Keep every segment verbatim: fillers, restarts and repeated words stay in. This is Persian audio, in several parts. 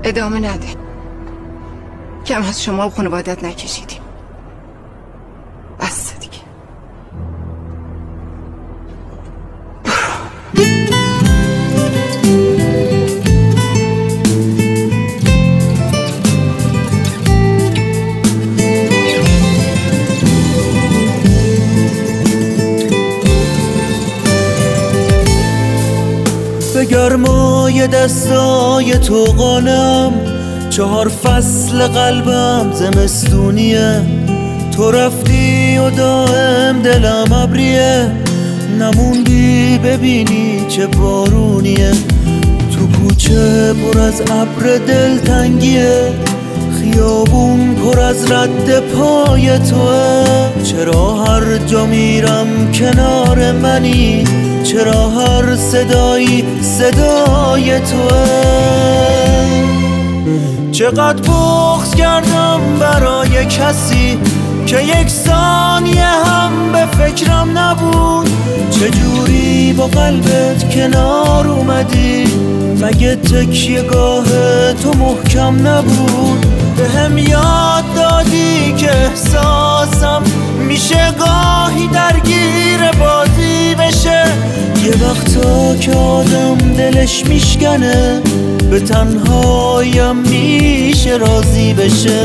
ادامه نده. کم از شما و خانوادت نکشیدیم. بس دیگه. به گرمای دستای تو قانم، چهار فصل قلبم زمستونیه. تو رفتی و دائم دلم ابریه، نموندی ببینی چه بارونیه. تو کوچه پر از ابر دلتنگیه، خیابون پر از رد پای توه. چرا هر جا میرم کنار منی، چرا هر صدایی صدای توه. چقدر بغض کردم برای کسی که یک ثانیه هم به فکرم نبود. چجوری با قلبت کنار اومدی، مگه تکیه گاه تو محکم نبود. به هم یاد دادی که احساسم میشه گاهی درگیر بازی بشه. یه وقتا که آدم دلش میشکنه، به تنهایم میشه راضی بشه.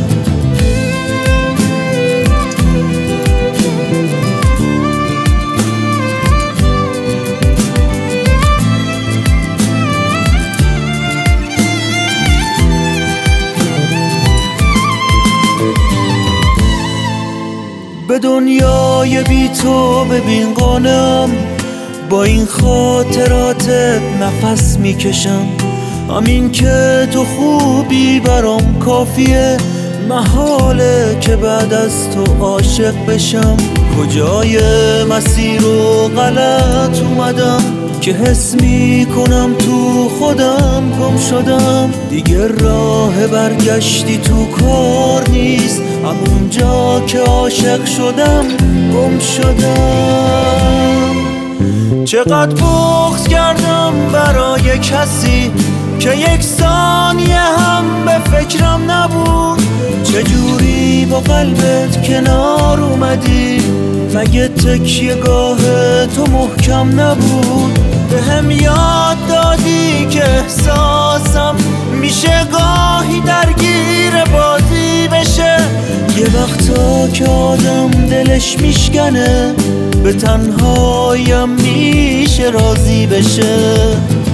به دنیای بی تو ببین قانم، با این خاطراتت نفس میکشم. همین که تو خوبی برام کافیه، محاله که بعد از تو عاشق بشم. کجای مسیر و غلط اومدم که حس میکنم تو خودم گم شدم. دیگه راه برگشتی تو کار نیست، همونجا که عاشق شدم گم شدم. چقدر بغض کردم برای کسی که یک ثانیه هم به فکرم نبود. چجوری با قلبت کنار اومدی، مگه تکیه گاه تو محکم نبود. به هم یاد دادی که احساسم میشه گاهی درگیر بازی بشه. یه وقتا که آدم دلش میشکنه، به تنهایم میشه راضی بشه.